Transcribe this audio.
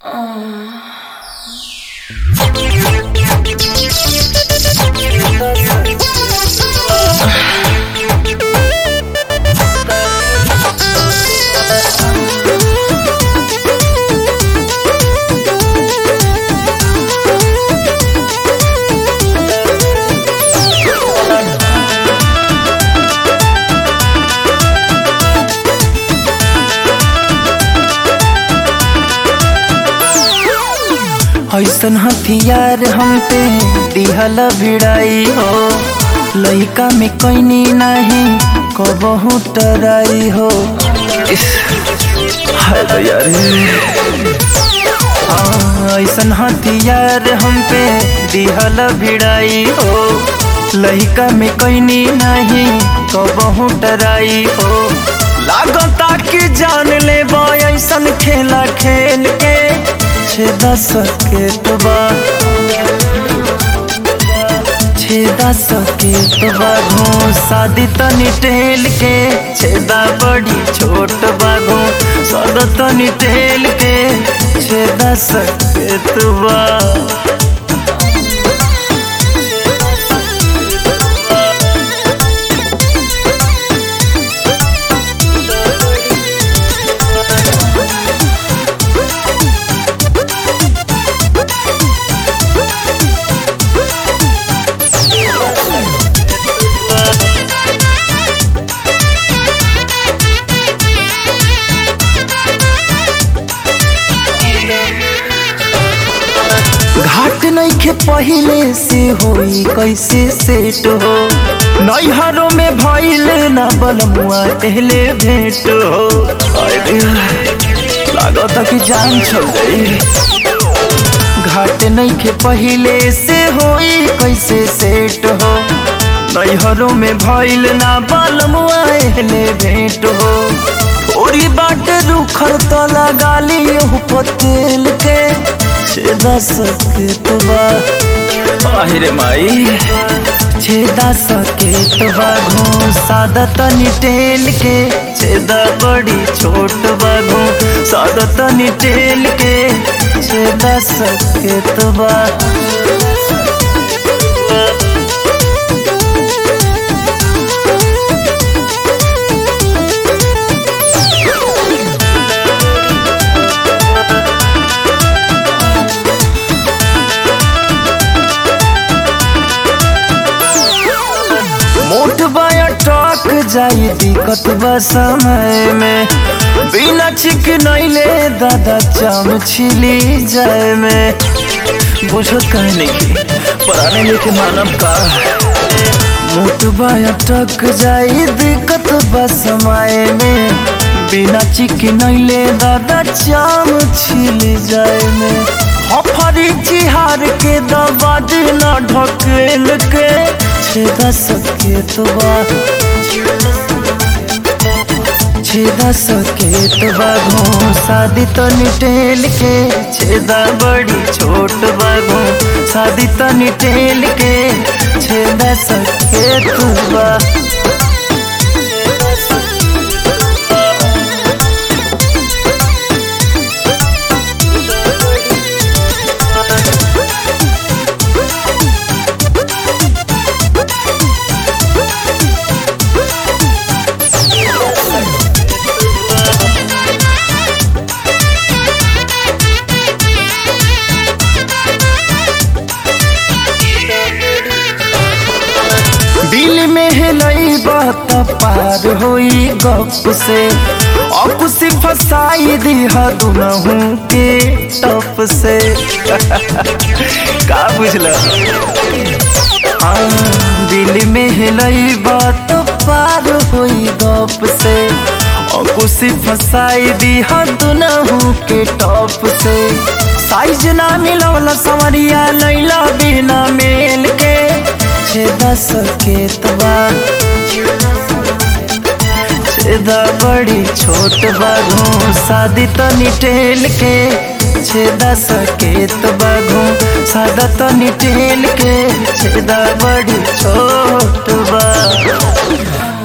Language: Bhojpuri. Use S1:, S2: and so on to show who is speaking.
S1: ऐसन हथियार हम पे दिहल भिड़ाई हो, लइका में कैनी नहीं कबहू टराई हो। ऐसन हथियार हम पे दिहल भिड़ाई हो, लइका में कैनी नहीं कबहू टराई हो। लागता कि जान ले ऐसन खेला खेल के छेदा सकेत बा शादी तनी टेल के, छेदा बड़ी छोट बागो सद तनी टेल के छेदा सकेत बा। घाट नइखे पहिले से होई कैसे सेट हो, नैहरों में भइल ना बलमुआ पहले भेंट हो। लागता कि जान छल गई। घाट नइखे पहिले से होई कैसे सेट हो, नैहरों में भइल ना बलमुआ पहले भेंट हो। थोड़ी बाट रुखर तो लगा लियो पतेल के छेदा सकेत बा। आहिरे माई छेदा सकेत बा सादा तनी टेल के, छेदा बड़ी छोट बागो सादा तनी टेल के छेदा सकेत बा। मोट बाया टॉक जाई दिक्कत बा समय में, बिना चिक नइले दादा चाम छिली जाए में। बुझत कहने की पराने लेके मानव का, मोट बाया टॉक जाई दिक्कत बा समय में, बिना चिक नइले दादा चाम छिली जाए में। हफरी चिहार के दबा दिला ढकेल के छेदा सकेत बा, छेदा सकेत बा शादी तनी टेल के, छेदा बड़ी छोट बागो शादी तनी टेल के छेदा सकेत बा। दिल में हिलई बात पार होई गप से, अब से फसाई दिहा दुनहु के टप से। का बुझला दिल में हिलई बात पार होई गप से, अब से फसाई दिहा दुनहु के टप से। साइज ना मिलवला समरिया लैला बिना मेल के छेदा सकेत बा, छेदा बड़ी छोट बागो शादी तनी टेल के छेदा सकेत बागो सादा तनी टेल के छेदा बड़ी छोट बा।